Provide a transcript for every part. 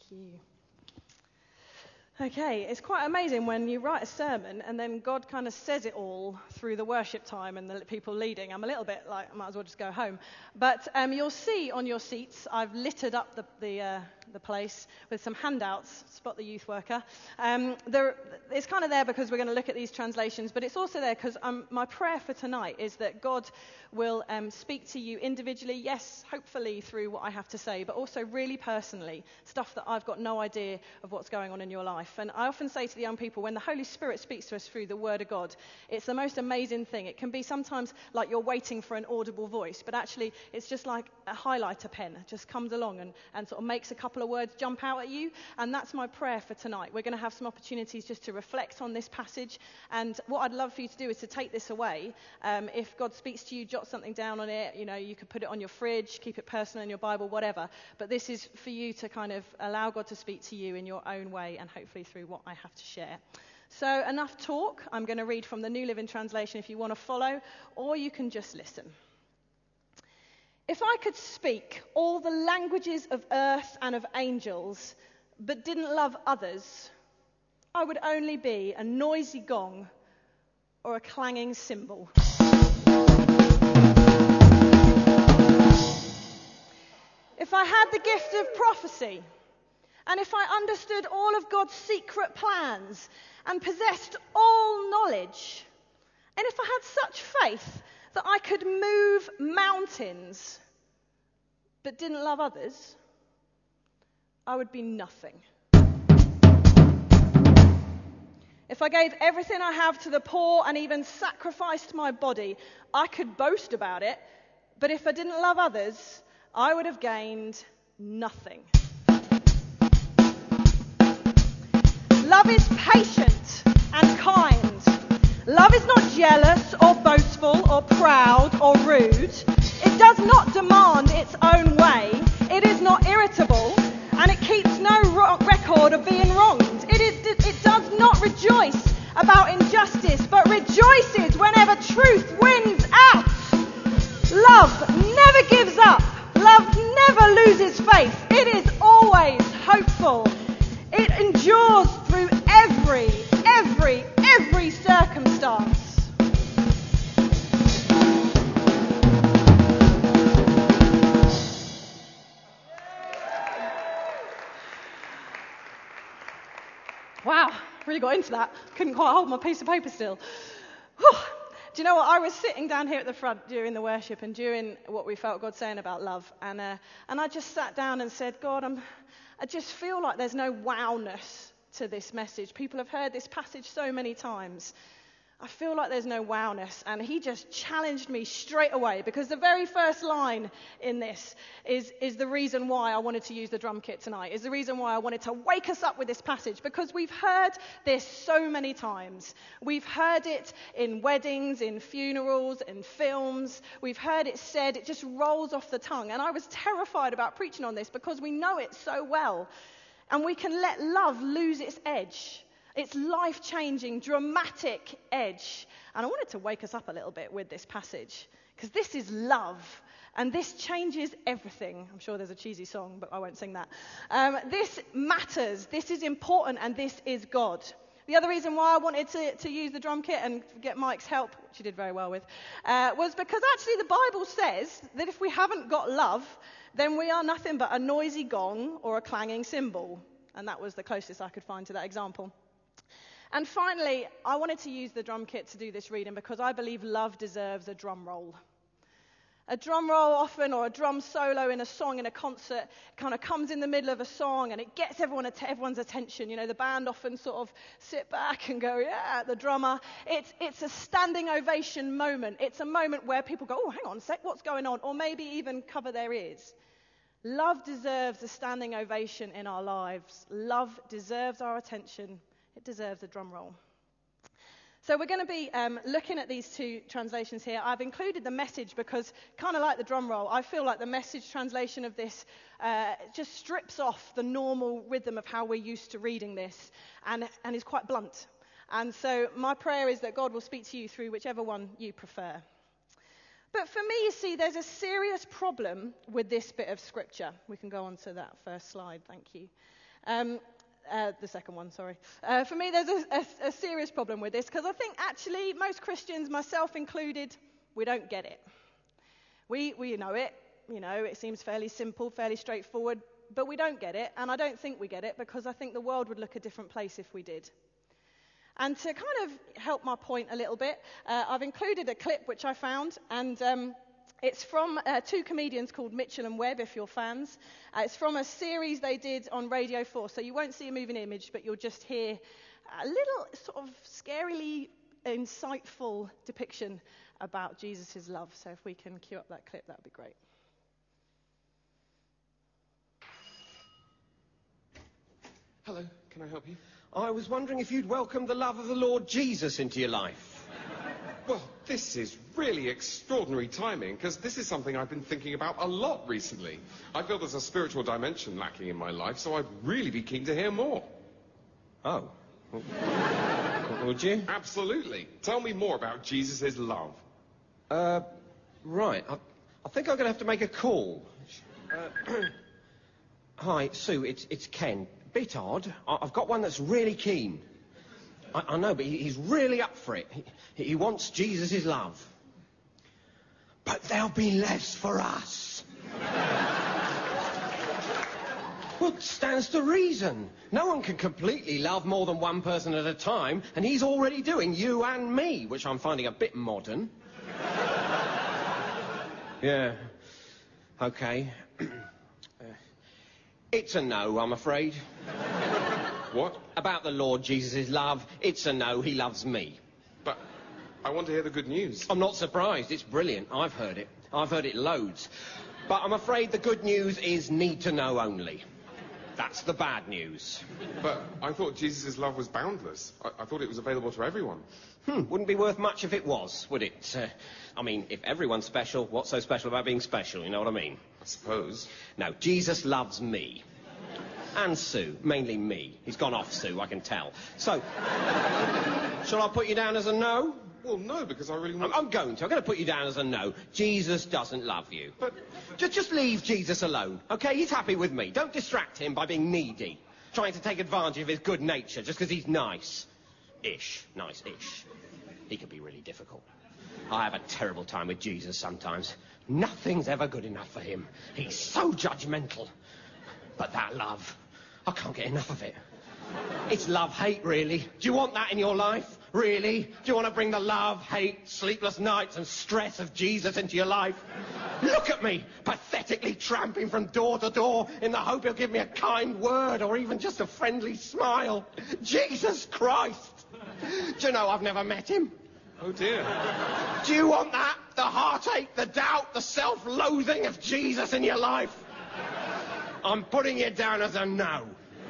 you. Okay, it's quite amazing when you write a sermon and then God kind of says it all through the worship time and the people leading. I'm a little bit like, I might as well just go home. But you'll see on your seats, I've littered up the place with some handouts. Spot the youth worker. It's kind of there because we're going to look at these translations, but it's also there because my prayer for tonight is that God will speak to you individually, yes, hopefully through what I have to say, but also really personally, stuff that I've got no idea of what's going on in your life. And I often say to the young people, when the Holy Spirit speaks to us through the Word of God, it's the most amazing thing. It can be sometimes like you're waiting for an audible voice, but actually it's just like a highlighter pen. It just comes along and sort of makes a couple of words jump out at you. And that's my prayer for tonight. We're going to have some opportunities just to reflect on this passage. And what I'd love for you to do is to take this away. If God speaks to you, jot something down on it. You know, you could put it on your fridge, keep it personal in your Bible, whatever. But this is for you to kind of allow God to speak to you in your own way and hopefully through what I have to share. So enough talk. I'm going to read from the New Living Translation if you want to follow, or you can just listen. If I could speak all the languages of earth and of angels, but didn't love others, I would only be a noisy gong or a clanging cymbal. If I had the gift of prophecy, and if I understood all of God's secret plans and possessed all knowledge, and if I had such faith that I could move mountains but didn't love others, I would be nothing. If I gave everything I have to the poor and even sacrificed my body, I could boast about it, but if I didn't love others, I would have gained nothing. Love is patient and kind. Love is not jealous or boastful or proud or rude. It does not demand its own way. It is not irritable, and it keeps no record of being wronged. It does not rejoice about injustice, but rejoices whenever truth wins out. Love never gives up. Love never loses faith. It is always hopeful. It endures through every circumstance. Wow, really got into that. Couldn't quite hold my piece of paper still. Whew. Do you know what? I was sitting down here at the front during the worship and during what we felt God saying about love. And I just sat down and said, God, I just feel like there's no wowness to this message. People have heard this passage so many times. I feel like there's no wowness. And he just challenged me straight away, because the very first line in this is the reason why I wanted to use the drum kit tonight, is the reason why I wanted to wake us up with this passage, because we've heard this so many times. We've heard it in weddings, in funerals, in films. We've heard it said. It just rolls off the tongue. And I was terrified about preaching on this because we know it so well. And we can let love lose its edge. Its life-changing, dramatic edge. And I wanted to wake us up a little bit with this passage, because this is love, and this changes everything. I'm sure there's a cheesy song, but I won't sing that. This matters, this is important, and this is God. The other reason why I wanted to use the drum kit and get Mike's help, which he did very well with, was because actually the Bible says that if we haven't got love, then we are nothing but a noisy gong or a clanging cymbal. And that was the closest I could find to that example. And finally, I wanted to use the drum kit to do this reading because I believe love deserves a drum roll. A drum roll often, or a drum solo in a song in a concert, kind of comes in the middle of a song and it gets everyone's attention. You know, the band often sort of sit back and go, yeah, the drummer. It's a standing ovation moment. It's a moment where people go, oh, hang on a sec, what's going on? Or maybe even cover their ears. Love deserves a standing ovation in our lives. Love deserves our attention. It deserves a drum roll. So we're going to be looking at these two translations here. I've included the Message because, kind of like the drum roll, I feel like the Message translation of this just strips off the normal rhythm of how we're used to reading this and is quite blunt. And so my prayer is that God will speak to you through whichever one you prefer. But for me, you see, there's a serious problem with this bit of scripture. We can go on to that first slide, thank you. The second one, sorry. For me, there's a serious problem with this, because I think actually most Christians, myself included, we don't get it. We know it. It seems fairly simple, fairly straightforward, but we don't get it, and I don't think we get it, because I think the world would look a different place if we did. And to kind of help my point a little bit, I've included a clip which I found, and it's from two comedians called Mitchell and Webb, if you're fans. It's from a series they did on Radio 4, so you won't see a moving image, but you'll just hear a little sort of scarily insightful depiction about Jesus' love. So if we can cue up that clip, that would be great. Hello, can I help you? I was wondering if you'd welcome the love of the Lord Jesus into your life. Well, this is really extraordinary timing, because this is something I've been thinking about a lot recently. I feel there's a spiritual dimension lacking in my life, so I'd really be keen to hear more. Oh. Would you? Absolutely. Tell me more about Jesus' love. Right. I think I'm going to have to make a call. Hi, Sue, it's Ken. Bit odd. I've got one that's really keen. I know, but he's really up for it. He wants Jesus' love. But there'll be less for us. Well, it stands to reason. No one can completely love more than one person at a time, and he's already doing you and me, which I'm finding a bit modern. Yeah. Okay. It's a no, I'm afraid. What? About the Lord Jesus' love, it's a no, he loves me. But I want to hear the good news. I'm not surprised, it's brilliant. I've heard it. I've heard it loads. But I'm afraid the good news is need to know only. That's the bad news. But I thought Jesus' love was boundless. I thought it was available to everyone. Wouldn't be worth much if it was, would it? I mean, if everyone's special, what's so special about being special, you know what I mean? I suppose. No, Jesus loves me. And Sue, mainly me. He's gone off Sue, I can tell. So, shall I put you down as a no? Well, no, because I really want... I'm going to put you down as a no. Jesus doesn't love you. But... Just leave Jesus alone, OK? He's happy with me. Don't distract him by being needy, trying to take advantage of his good nature just because he's nice. Nice-ish. He can be really difficult. I have a terrible time with Jesus sometimes. Nothing's ever good enough for him. He's so judgmental. But that love, I can't get enough of it. It's love-hate, really. Do you want that in your life? Really? Do you want to bring the love, hate, sleepless nights and stress of Jesus into your life? Look at me, pathetically tramping from door to door in the hope he'll give me a kind word or even just a friendly smile. Jesus Christ! Do you know I've never met him? Oh, dear. Do you want that? The heartache, the doubt, the self-loathing of Jesus in your life? I'm putting you down as a no.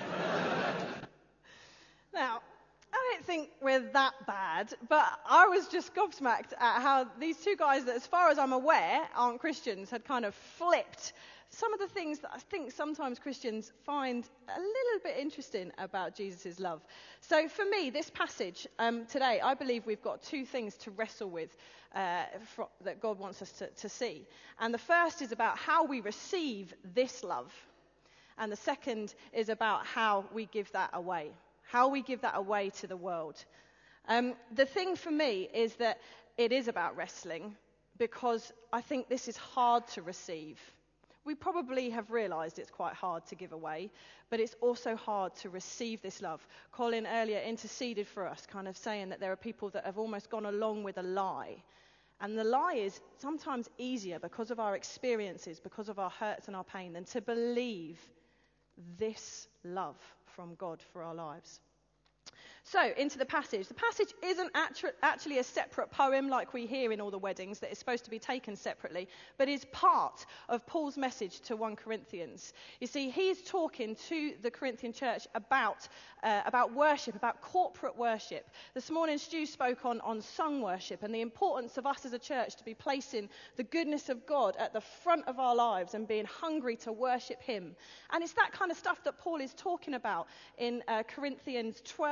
Now, I don't think we're that bad, but I was just gobsmacked at how these two guys that, as far as I'm aware, aren't Christians, had kind of flipped some of the things that I think sometimes Christians find a little bit interesting about Jesus' love. So for me, this passage today, I believe we've got two things to wrestle with that God wants us to see. And the first is about how we receive this love. And the second is about how we give that away. How we give that away to the world. The thing for me is that it is about wrestling, because I think this is hard to receive. We probably have realised it's quite hard to give away, but it's also hard to receive this love. Colin earlier interceded for us, kind of saying that there are people that have almost gone along with a lie. And the lie is sometimes easier because of our experiences, because of our hurts and our pain, than to believe this love from God for our lives. So, into the passage. The passage isn't actually a separate poem like we hear in all the weddings that is supposed to be taken separately, but is part of Paul's message to 1 Corinthians. You see, he's talking to the Corinthian church about worship, about corporate worship. This morning, Stu spoke on sung worship and the importance of us as a church to be placing the goodness of God at the front of our lives and being hungry to worship him. And it's that kind of stuff that Paul is talking about in Corinthians 12 and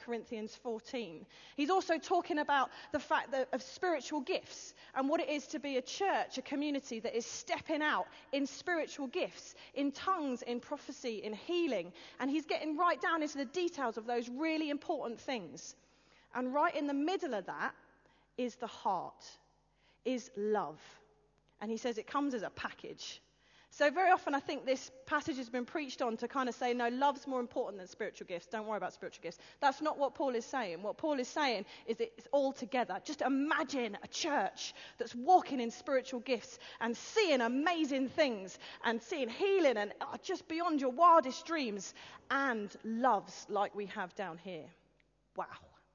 Corinthians 14. He's also talking about the fact that of spiritual gifts and what it is to be a church, a community that is stepping out in spiritual gifts, in tongues, in prophecy, in healing. And he's getting right down into the details of those really important things. And right in the middle of that is the heart, is love. And he says it comes as a package. So very often I think this passage has been preached on to kind of say, no, love's more important than spiritual gifts. Don't worry about spiritual gifts. That's not what Paul is saying. What Paul is saying is it's all together. Just imagine a church that's walking in spiritual gifts and seeing amazing things and seeing healing and just beyond your wildest dreams, and loves like we have down here. Wow.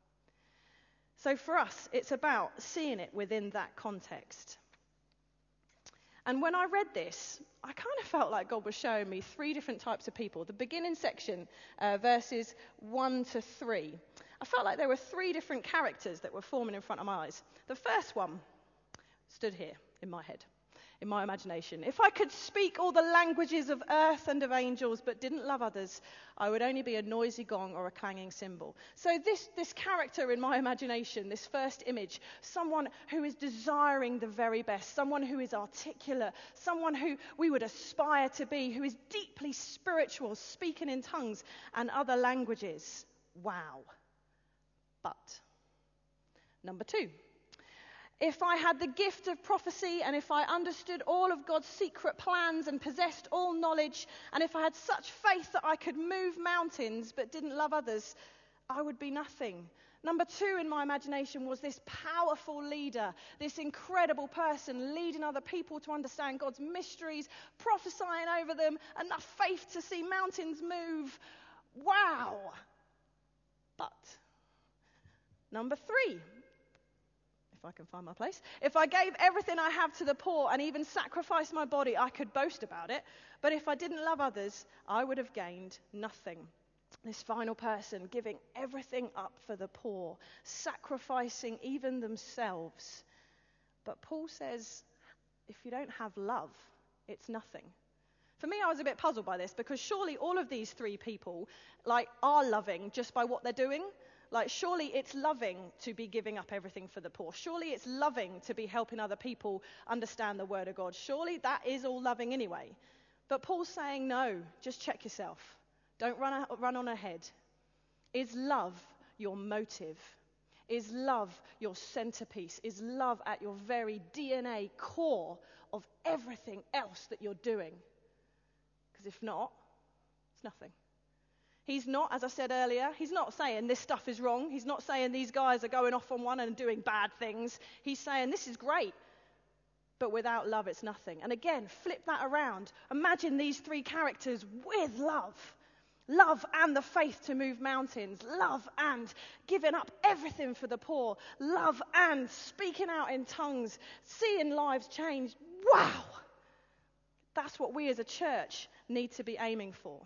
So for us, it's about seeing it within that context. And when I read this, I kind of felt like God was showing me three different types of people. The beginning section, verses 1 to 3. I felt like there were three different characters that were forming in front of my eyes. The first one stood here in my head, in my imagination. If I could speak all the languages of earth and of angels but didn't love others, I would only be a noisy gong or a clanging cymbal. So this character in my imagination, this first image, someone who is desiring the very best, someone who is articulate, someone who we would aspire to be, who is deeply spiritual, speaking in tongues and other languages. Wow. But number 2. If I had the gift of prophecy, and if I understood all of God's secret plans and possessed all knowledge, and if I had such faith that I could move mountains but didn't love others, I would be nothing. Number 2 in my imagination was this powerful leader, this incredible person leading other people to understand God's mysteries, prophesying over them, enough faith to see mountains move. Wow! But number 3. If I can find my place. If I gave everything I have to the poor and even sacrificed my body, I could boast about it. But if I didn't love others, I would have gained nothing. This final person giving everything up for the poor, sacrificing even themselves. But Paul says, if you don't have love, it's nothing. For me, I was a bit puzzled by this, because surely all of these three people are loving just by what they're doing. Surely it's loving to be giving up everything for the poor. Surely it's loving to be helping other people understand the word of God. Surely that is all loving anyway. But Paul's saying, no, just check yourself. Don't run on ahead. Is love your motive? Is love your centerpiece? Is love at your very DNA core of everything else that you're doing? Because if not, it's nothing. He's not, as I said earlier, he's not saying this stuff is wrong. He's not saying these guys are going off on one and doing bad things. He's saying this is great, but without love it's nothing. And again, flip that around. Imagine these three characters with love. Love and the faith to move mountains. Love and giving up everything for the poor. Love and speaking out in tongues. Seeing lives change. Wow! That's what we as a church need to be aiming for.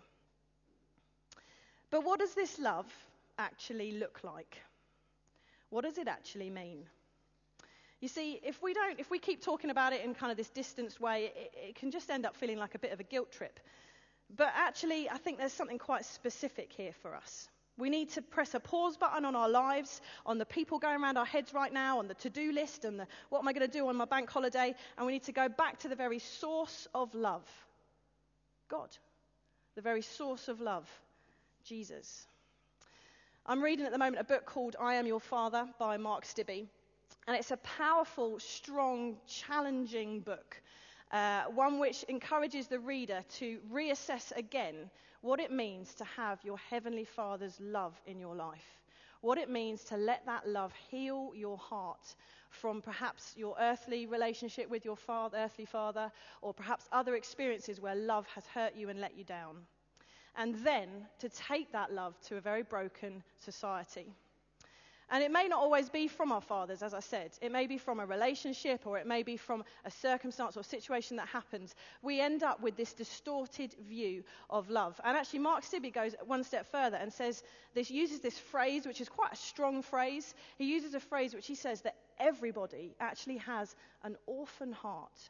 But what does this love actually look like? What does it actually mean? You see, if we keep talking about it in kind of this distanced way, it can just end up feeling like a bit of a guilt trip. But actually, I think there's something quite specific here for us. We need to press a pause button on our lives, on the people going around our heads right now, on the to-do list, and what am I going to do on my bank holiday? And we need to go back to the very source of love. God. The very source of love. Jesus. I'm reading at the moment a book called I Am Your Father by Mark Stibbe. And it's a powerful, strong, challenging book. One which encourages the reader to reassess again what it means to have your Heavenly Father's love in your life. What it means to let that love heal your heart from perhaps your earthly relationship with your earthly father, or perhaps other experiences where love has hurt you and let you down. And then to take that love to a very broken society. And it may not always be from our fathers, as I said. It may be from a relationship, or it may be from a circumstance or situation that happens. We end up with this distorted view of love. And actually, Mark Stibbe goes one step further and uses this phrase, which is quite a strong phrase. He uses a phrase which he says that everybody actually has an orphan heart.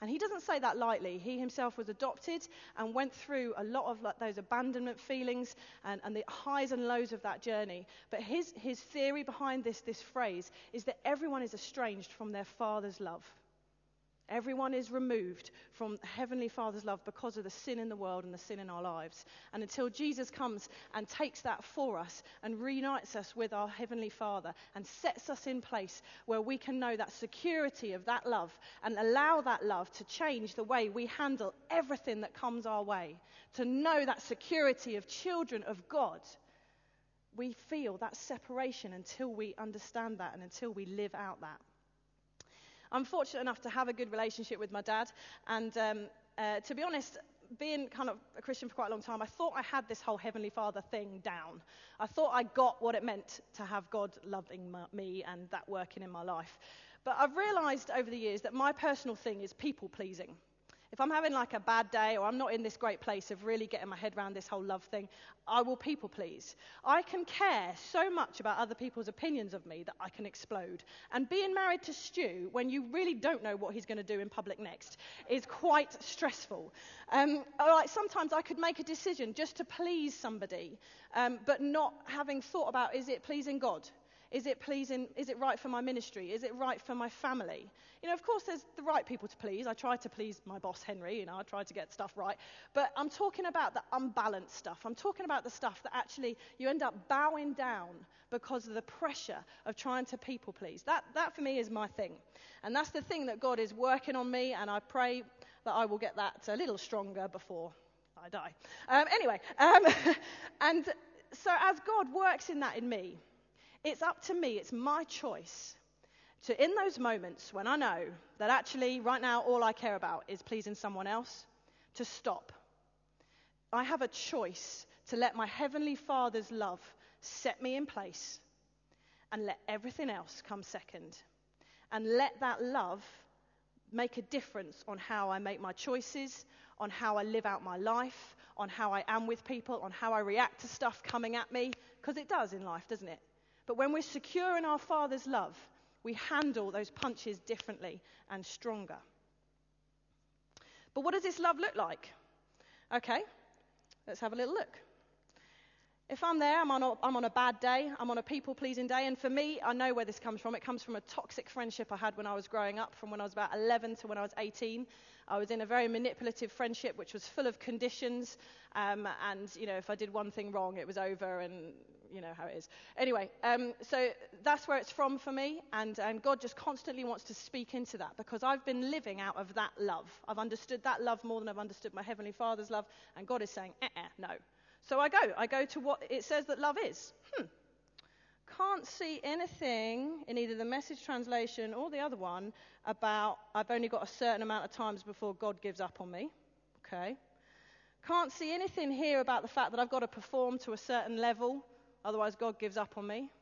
And he doesn't say that lightly. He himself was adopted and went through a lot of those abandonment feelings and the highs and lows of that journey. But his theory behind this phrase is that everyone is estranged from their Father's love. Everyone is removed from Heavenly Father's love because of the sin in the world and the sin in our lives. And until Jesus comes and takes that for us and reunites us with our Heavenly Father and sets us in place where we can know that security of that love and allow that love to change the way we handle everything that comes our way, to know that security of children of God, we feel that separation until we understand that and until we live out that. I'm fortunate enough to have a good relationship with my dad, and to be honest, being kind of a Christian for quite a long time, I thought I had this whole Heavenly Father thing down. I thought I got what it meant to have God loving me and that working in my life. But I've realised over the years that my personal thing is people pleasing. If I'm having like a bad day or I'm not in this great place of really getting my head around this whole love thing, I will people please. I can care so much about other people's opinions of me that I can explode. And being married to Stu, when you really don't know what he's going to do in public next, is quite stressful. Like sometimes I could make a decision just to please somebody, but not having thought about, is it pleasing God? Is it pleasing? Is it right for my ministry? Is it right for my family? You know, of course, there's the right people to please. I try to please my boss, Henry. You know, I try to get stuff right. But I'm talking about the unbalanced stuff. I'm talking about the stuff that actually you end up bowing down because of the pressure of trying to people please. That for me is my thing. And that's the thing that God is working on me, and I pray that I will get that a little stronger before I die. And so as God works in that in me, it's up to me, it's my choice to, in those moments when I know that actually right now all I care about is pleasing someone else, to stop. I have a choice to let my Heavenly Father's love set me in place and let everything else come second. And let that love make a difference on how I make my choices, on how I live out my life, on how I am with people, on how I react to stuff coming at me, because it does in life, doesn't it? But when we're secure in our Father's love, we handle those punches differently and stronger. But what does this love look like? Okay, let's have a little look. If I'm there, I'm on a bad day, I'm on a people-pleasing day, and for me, I know where this comes from. It comes from a toxic friendship I had when I was growing up, from when I was about 11 to when I was 18. I was in a very manipulative friendship, which was full of conditions, and, you know, if I did one thing wrong, it was over, and you know how it is. Anyway, so that's where it's from for me, and God just constantly wants to speak into that, because I've been living out of that love. I've understood that love more than I've understood my Heavenly Father's love, and God is saying, no. So I go to what it says that love is. Can't see anything in either the Message translation or the other one about I've only got a certain amount of times before God gives up on me. Okay. Can't see anything here about the fact that I've got to perform to a certain level, otherwise God gives up on me.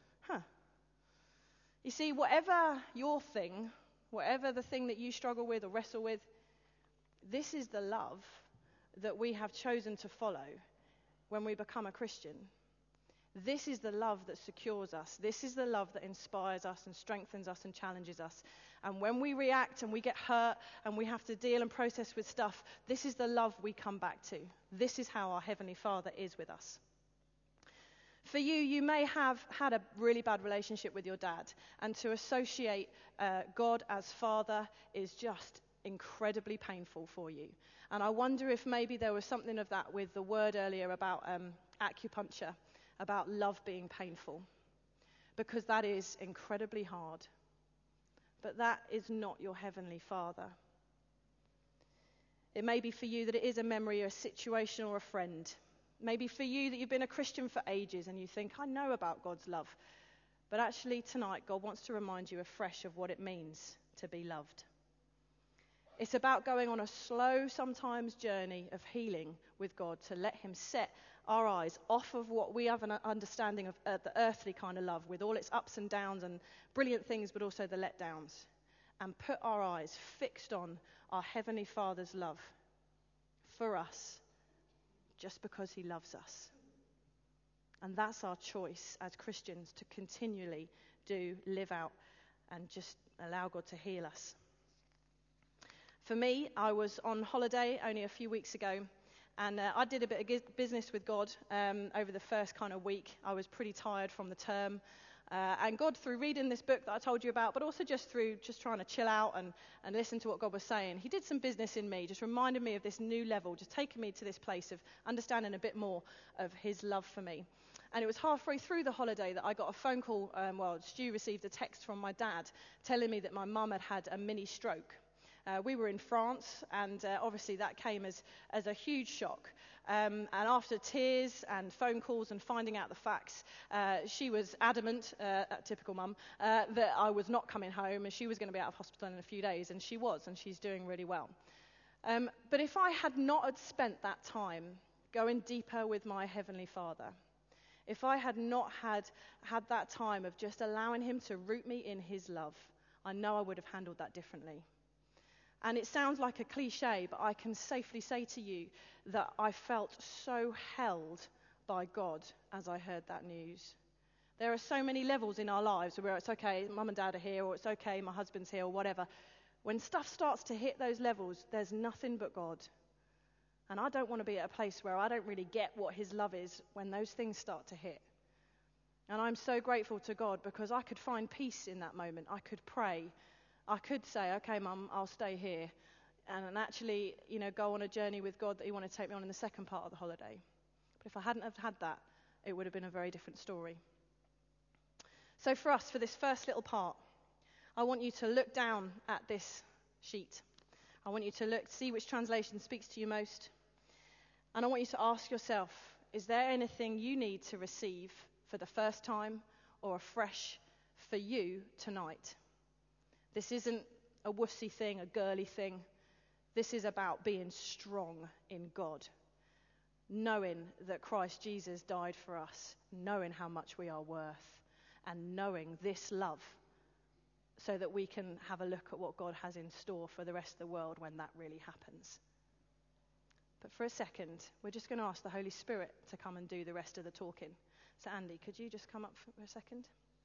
You see, whatever your thing, whatever the thing that you struggle with or wrestle with, this is the love that we have chosen to follow when we become a Christian. This is the love that secures us. This is the love that inspires us and strengthens us and challenges us. And when we react and we get hurt and we have to deal and process with stuff, this is the love we come back to. This is how our Heavenly Father is with us. For you, you may have had a really bad relationship with your dad, and to associate God as Father is just incredibly painful for you. And I wonder if maybe there was something of that with the word earlier about acupuncture, about love being painful, because that is incredibly hard. But that is not your Heavenly Father. It may be for you that it is a memory or a situation or a friend. Maybe for you that you've been a Christian for ages and you think, I know about God's love. But actually tonight, God wants to remind you afresh of what it means to be loved. It's about going on a slow, sometimes, journey of healing with God, to let him set our eyes off of what we have an understanding of the earthly kind of love, with all its ups and downs and brilliant things, but also the letdowns, and put our eyes fixed on our Heavenly Father's love for us, just because he loves us. And that's our choice as Christians, to continually live out and just allow God to heal us. For me, I was on holiday only a few weeks ago, and I did a bit of business with God over the first kind of week. I was pretty tired from the term. And God, through reading this book that I told you about, but also just through just trying to chill out and listen to what God was saying, he did some business in me, just reminded me of this new level, just taking me to this place of understanding a bit more of his love for me. And it was halfway through the holiday that I got a phone call, Stu received a text from my dad telling me that my mum had had a mini stroke. We were in France, and obviously that came as a huge shock. And after tears and phone calls and finding out the facts, she was adamant, typical mum, that I was not coming home and she was going to be out of hospital in a few days, and she was, and she's doing really well. But if I had not had spent that time going deeper with my Heavenly Father, if I had not had that time of just allowing him to root me in his love, I know I would have handled that differently. And it sounds like a cliche, but I can safely say to you that I felt so held by God as I heard that news. There are so many levels in our lives where it's okay, mum and dad are here, or it's okay, my husband's here, or whatever. When stuff starts to hit those levels, there's nothing but God. And I don't want to be at a place where I don't really get what his love is when those things start to hit. And I'm so grateful to God because I could find peace in that moment. I could pray. I could say, okay, Mum, I'll stay here, and actually, go on a journey with God that he wanted to take me on in the second part of the holiday. But if I hadn't have had that, it would have been a very different story. So for us, for this first little part, I want you to look down at this sheet. I want you to see which translation speaks to you most. And I want you to ask yourself, is there anything you need to receive for the first time or afresh for you tonight? This isn't a wussy thing, a girly thing. This is about being strong in God, knowing that Christ Jesus died for us, knowing how much we are worth, and knowing this love so that we can have a look at what God has in store for the rest of the world when that really happens. But for a second, we're just going to ask the Holy Spirit to come and do the rest of the talking. So Andy, could you just come up for a second?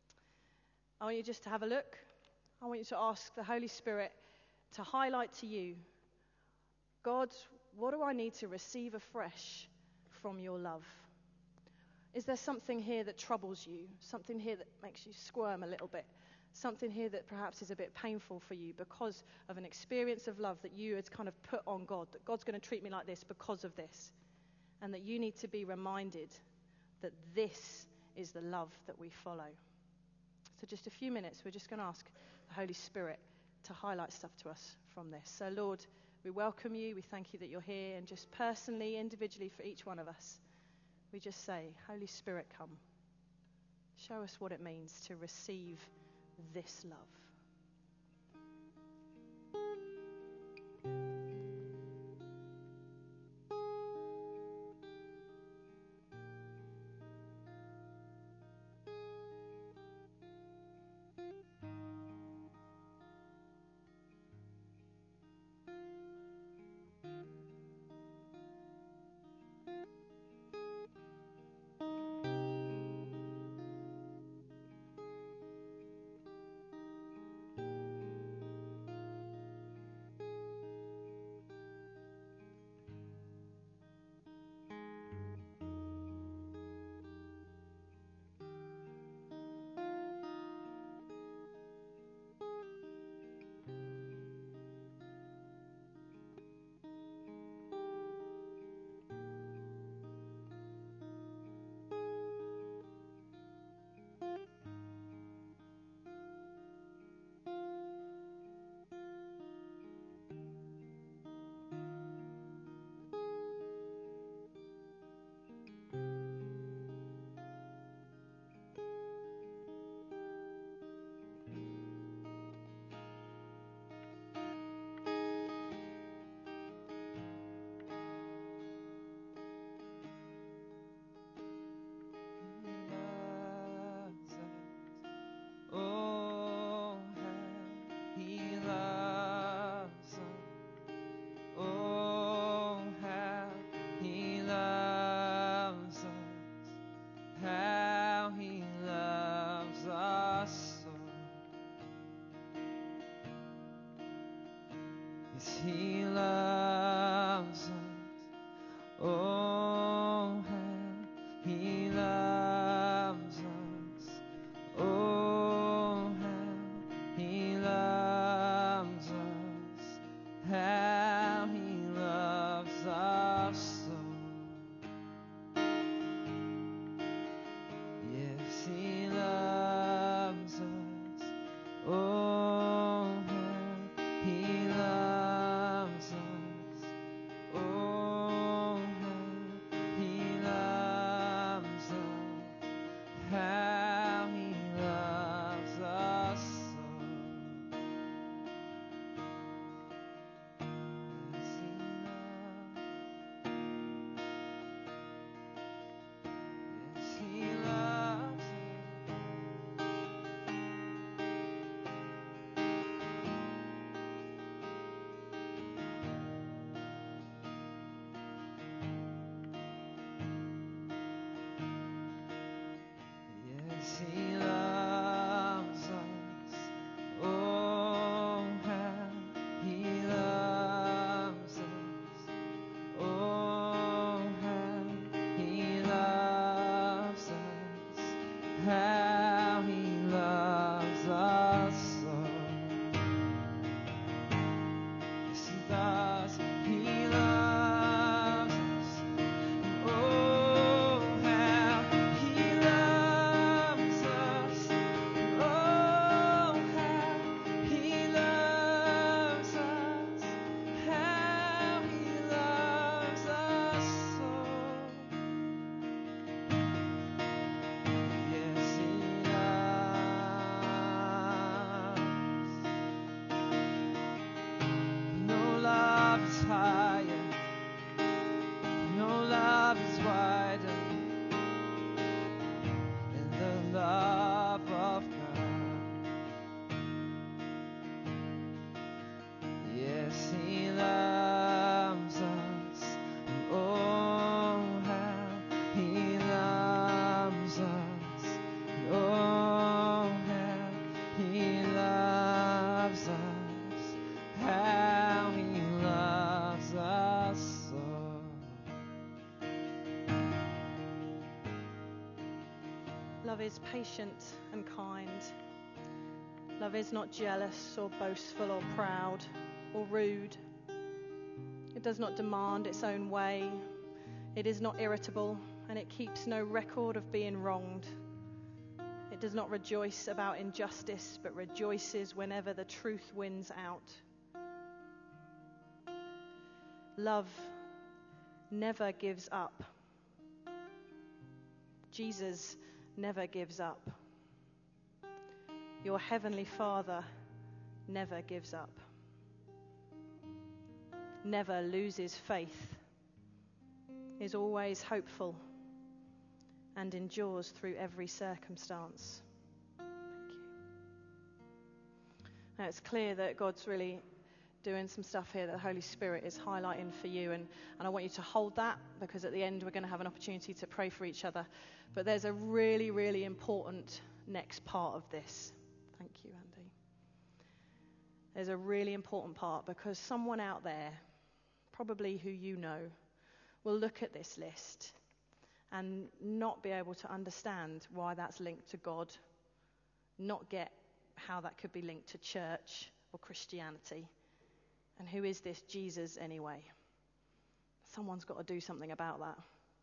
I want you just to have a look. I want you to ask the Holy Spirit to highlight to you, God, what do I need to receive afresh from your love? Is there something here that troubles you? Something here that makes you squirm a little bit? Something here that perhaps is a bit painful for you because of an experience of love that you had kind of put on God, that God's going to treat me like this because of this, and that you need to be reminded that this is the love that we follow. So just a few minutes, we're just going to ask the Holy Spirit to highlight stuff to us from this. So Lord, we welcome you. We thank you that you're here. And just personally, individually for each one of us, we just say, Holy Spirit, come. Show us what it means to receive this love. He loves us. Oh, how He loves us. Oh, how He loves us. How He loves us so. Yes, He loves us. Oh, how He loves us. Oh, how He loves us. How He loves us so. Yes, He loves. Yes, He loves us. Yes, He loves us. Oh, how He loves us. Oh, how He loves us. How He loves us so. Yes, He does. He loves us. Oh, how He loves us. Oh, how He loves us. How He loves us so. Yes, He loves. No love is higher. No love is wider than the love of God. Yes, He loves us. Oh, how He loves us. Oh, how He loves us. How He loves us so. Love is patient and kind. Love is not jealous or boastful or proud or rude. It does not demand its own way. It is not irritable, and it keeps no record of being wronged. It does not rejoice about injustice, but rejoices whenever the truth wins out. Love never gives up. Jesus never gives up. Your heavenly Father never gives up. Never loses faith, is always hopeful, and endures through every circumstance. Thank you. Now it's clear that God's really doing some stuff here that the Holy Spirit is highlighting for you, and I want you to hold that, because at the end we're going to have an opportunity to pray for each other. But there's a really, really important next part of this. Thank you, Andy. There's a really important part, because someone out there, probably who you know, will look at this list and not be able to understand why that's linked to God, not get how that could be linked to church or Christianity. And who is this Jesus anyway? Someone's got to do something about that.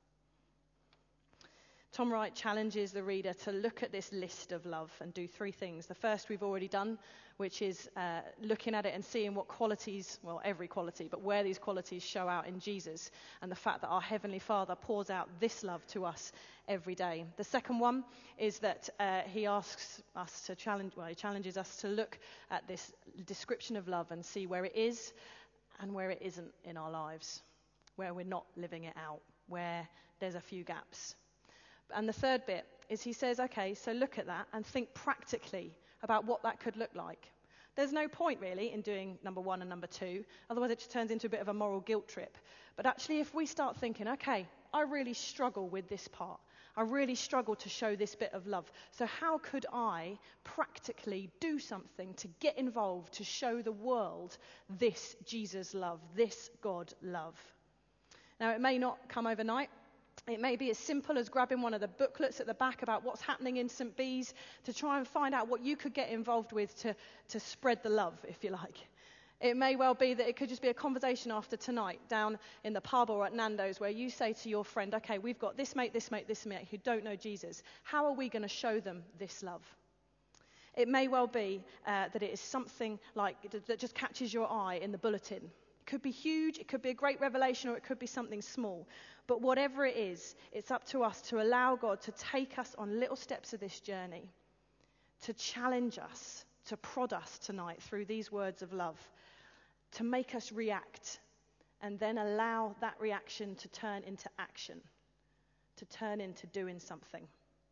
Tom Wright challenges the reader to look at this list of love and do three things. The first we've already done, which is looking at it and seeing what qualities, well, every quality, but where these qualities show out in Jesus, and the fact that our Heavenly Father pours out this love to us every day. The second one is that he asks us to he challenges us to look at this description of love and see where it is and where it isn't in our lives, where we're not living it out, where there's a few gaps. And the third bit is he says, okay, so look at that and think practically about what that could look like. There's no point really in doing number one and number two, otherwise it just turns into a bit of a moral guilt trip. But actually if we start thinking, okay, I really struggle with this part. I really struggle to show this bit of love. So how could I practically do something to get involved, to show the world this Jesus love, this God love? Now, it may not come overnight. It may be as simple as grabbing one of the booklets at the back about what's happening in St. Bees to try and find out what you could get involved with to spread the love, if you like. It may well be that it could just be a conversation after tonight down in the pub or at Nando's where you say to your friend, okay, we've got this mate who don't know Jesus. How are we going to show them this love? It may well be that it is something like that just catches your eye in the bulletin. It could be huge, it could be a great revelation, or it could be something small. But whatever it is, it's up to us to allow God to take us on little steps of this journey, to challenge us, to prod us tonight through these words of love, to make us react, and then allow that reaction to turn into action, to turn into doing something.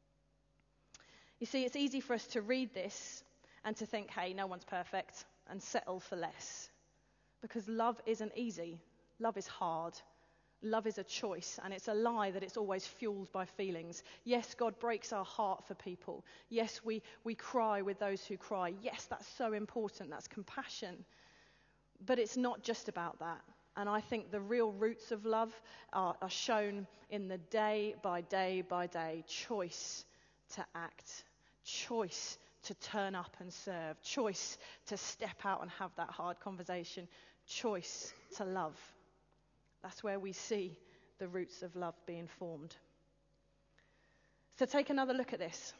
You see, it's easy for us to read this and to think, hey, no one's perfect, and settle for less. Because love isn't easy. Love is hard. Love is a choice, and it's a lie that it's always fueled by feelings. Yes, God breaks our heart for people. Yes, we cry with those who cry. Yes, that's so important. That's compassion. But it's not just about that. And I think the real roots of love are shown in the day by day choice to act, choice to turn up and serve, choice to step out and have that hard conversation, choice to love. That's where we see the roots of love being formed. So take another look at this.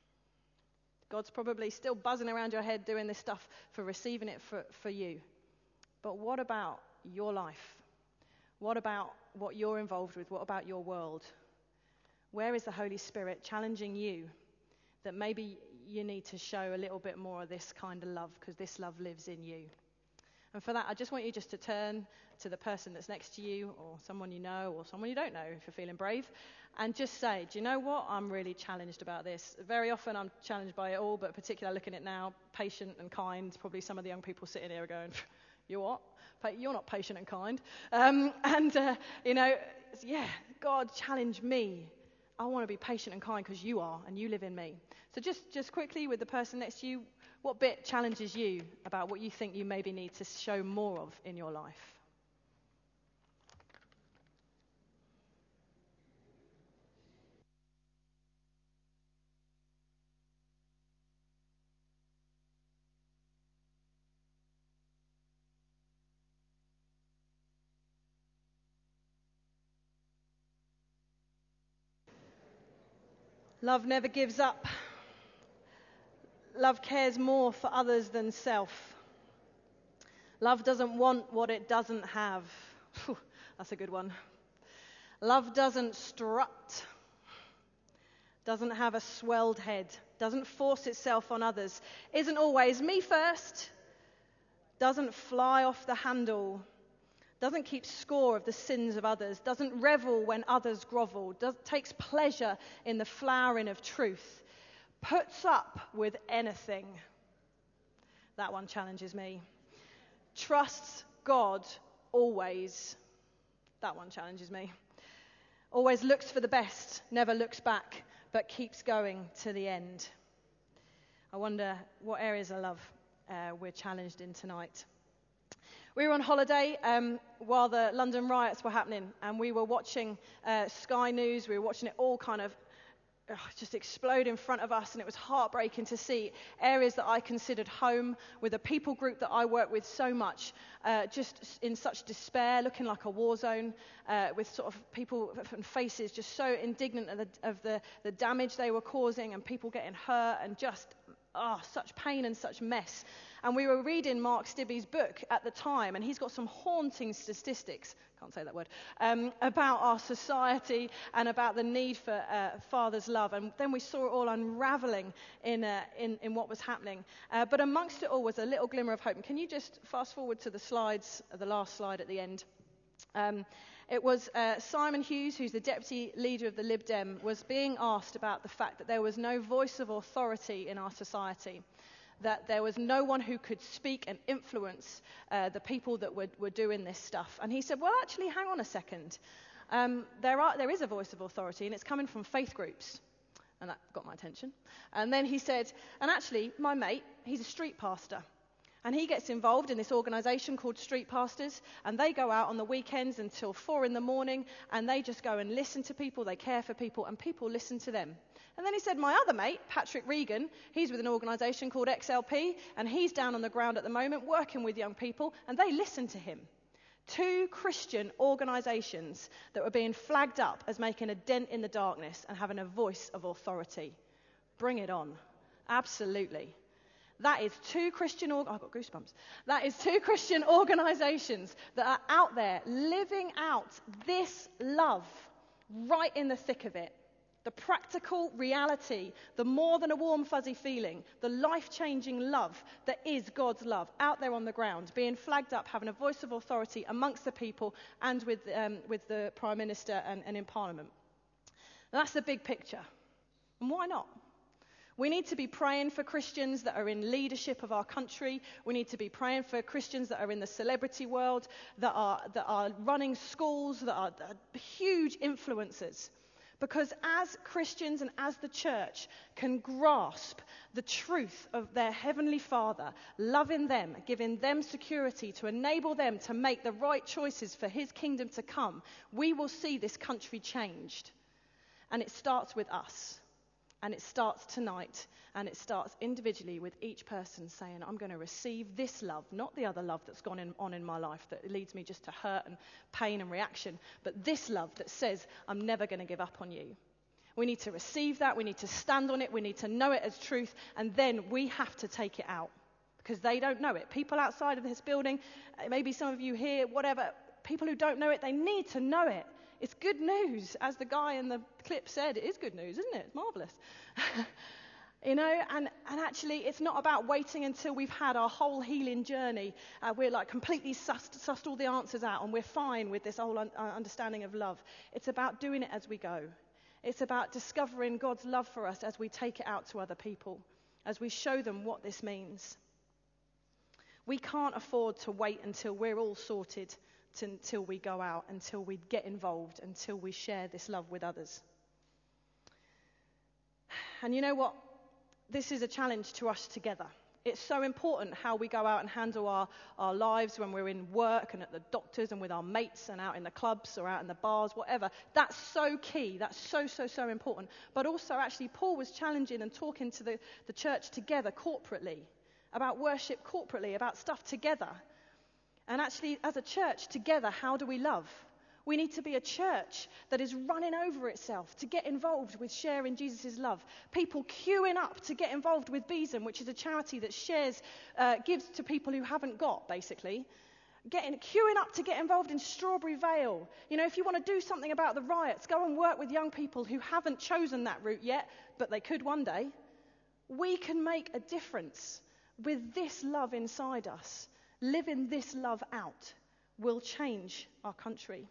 God's probably still buzzing around your head doing this stuff for receiving it for you. But what about your life? What about what you're involved with? What about your world? Where is the Holy Spirit challenging you that maybe you need to show a little bit more of this kind of love because this love lives in you? And for that, I just want you just to turn to the person that's next to you, or someone you know, or someone you don't know, if you're feeling brave, and just say, do you know what? I'm really challenged about this. Very often I'm challenged by it all, but particularly looking at it now, patient and kind. Probably some of the young people sitting here are going, you what? You're not patient and kind. God, challenge me. I want to be patient and kind because you are, and you live in me. So just quickly with the person next to you, what bit challenges you about what you think you maybe need to show more of in your life? Love never gives up. Love cares more for others than self. Love doesn't want what it doesn't have. Whew, that's a good one. Love doesn't strut. Doesn't have a swelled head. Doesn't force itself on others. Isn't always me first. Doesn't fly off the handle. Doesn't keep score of the sins of others, doesn't revel when others grovel, takes pleasure in the flowering of truth, puts up with anything. That one challenges me. Trusts God always. That one challenges me. Always looks for the best, never looks back, but keeps going to the end. I wonder what areas of love we're challenged in tonight. We were on holiday while the London riots were happening, and we were watching Sky News. We were watching it all kind of just explode in front of us, and it was heartbreaking to see areas that I considered home with a people group that I work with so much, just in such despair, looking like a war zone, with sort of people and faces just so indignant of the damage they were causing and people getting hurt and just such pain and such mess. And we were reading Mark Stibbe's book at the time, and he's got some haunting statistics, can't say that word, about our society and about the need for Father's love. And then we saw it all unraveling in what was happening. But amongst it all was a little glimmer of hope. And can you just fast forward to the slides, the last slide at the end? It was Simon Hughes, who's the deputy leader of the Lib Dem, was being asked about the fact that there was no voice of authority in our society, that there was no one who could speak and influence the people that were doing this stuff. And he said, well, actually, hang on a second. There is a voice of authority, and it's coming from faith groups. And that got my attention. And then he said, and actually, my mate, he's a street pastor. And he gets involved in this organisation called Street Pastors, and they go out on the weekends until 4 a.m, and they just go and listen to people, they care for people, and people listen to them. And then he said, my other mate, Patrick Regan, he's with an organisation called XLP, and he's down on the ground at the moment working with young people, and they listen to him. 2 Christian organisations that were being flagged up as making a dent in the darkness and having a voice of authority. Bring it on. Absolutely. That is 2 Christian I've got goosebumps. That is 2 Christian organisations that are out there living out this love right in the thick of it. The practical reality, the more than a warm fuzzy feeling, the life-changing love that is God's love out there on the ground, being flagged up, having a voice of authority amongst the people and with the Prime Minister and in Parliament. And that's the big picture. And why not? We need to be praying for Christians that are in leadership of our country. We need to be praying for Christians that are in the celebrity world, that are running schools, that are huge influencers. Because as Christians and as the church can grasp the truth of their Heavenly Father, loving them, giving them security to enable them to make the right choices for His kingdom to come, we will see this country changed. And it starts with us. And it starts tonight, and it starts individually with each person saying, I'm going to receive this love, not the other love that's gone on in my life that leads me just to hurt and pain and reaction, but this love that says, I'm never going to give up on you. We need to receive that, we need to stand on it, we need to know it as truth, and then we have to take it out, because they don't know it. People outside of this building, maybe some of you here, whatever, people who don't know it, they need to know it. It's good news, as the guy in the clip said. It is good news, isn't it? It's marvellous. And actually, it's not about waiting until we've had our whole healing journey. We're like completely sussed all the answers out, and we're fine with this whole understanding of love. It's about doing it as we go. It's about discovering God's love for us as we take it out to other people, as we show them what this means. We can't afford to wait until we're all sorted, until we go out, until we get involved, until we share this love with others. And you know what? This is a challenge to us together. It's so important how we go out and handle our lives when we're in work and at the doctors and with our mates and out in the clubs or out in the bars, whatever. That's so key. That's so important. But also, actually, Paul was challenging and talking to the church together corporately, about worship corporately, about stuff together. And actually, as a church, together, how do we love? We need to be a church that is running over itself to get involved with sharing Jesus' love. People queuing up to get involved with Besom, which is a charity that gives to people who haven't got, basically. Queuing up to get involved in Strawberry Vale. You know, if you want to do something about the riots, go and work with young people who haven't chosen that route yet, but they could one day. We can make a difference with this love inside us. Living this love out will change our country.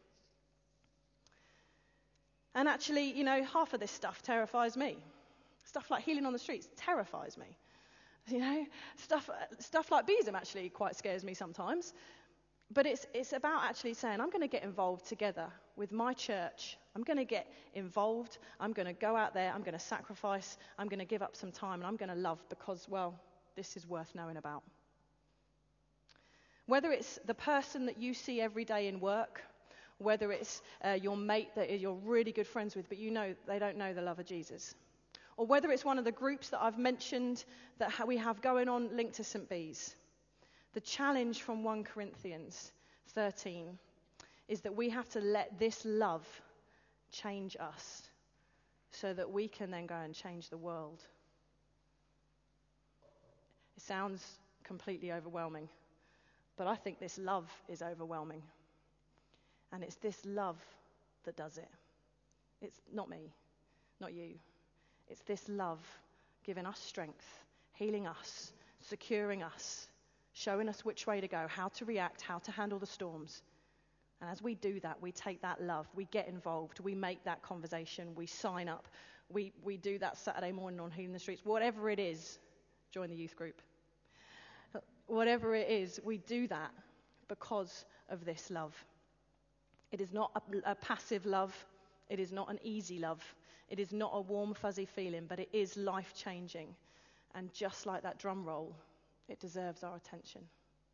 And actually, you know, half of this stuff terrifies me. Stuff like healing on the streets terrifies me. You know, stuff like Besom actually quite scares me sometimes. But it's about actually saying, I'm going to get involved together with my church. I'm going to get involved. I'm going to go out there. I'm going to sacrifice. I'm going to give up some time. And I'm going to love because, well, this is worth knowing about. Whether it's the person that you see every day in work, whether it's your mate that you're really good friends with, but you know they don't know the love of Jesus. Or whether it's one of the groups that I've mentioned that we have going on linked to St. Bees. The challenge from 1 Corinthians 13 is that we have to let this love change us so that we can then go and change the world. It sounds completely overwhelming. But I think this love is overwhelming. And it's this love that does it. It's not me, not you. It's this love giving us strength, healing us, securing us, showing us which way to go, how to react, how to handle the storms. And as we do that, we take that love, we get involved, we make that conversation, we sign up, we do that Saturday morning on Healing the Streets, whatever it is, join the youth group. Whatever it is, we do that because of this love. It is not a passive love. It is not an easy love. It is not a warm, fuzzy feeling, but it is life-changing. And just like that drum roll, it deserves our attention.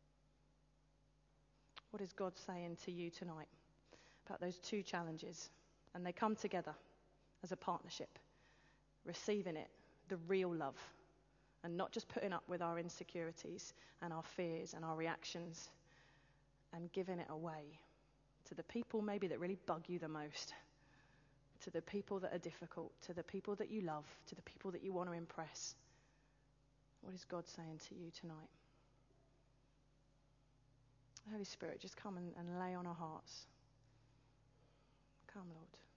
What is God saying to you tonight about those two challenges? And they come together as a partnership, receiving it, the real love, and not just putting up with our insecurities and our fears and our reactions, and giving it away to the people maybe that really bug you the most, to the people that are difficult, to the people that you love, to the people that you want to impress. What is God saying to you tonight? Holy Spirit, just come and lay on our hearts. Come, Lord.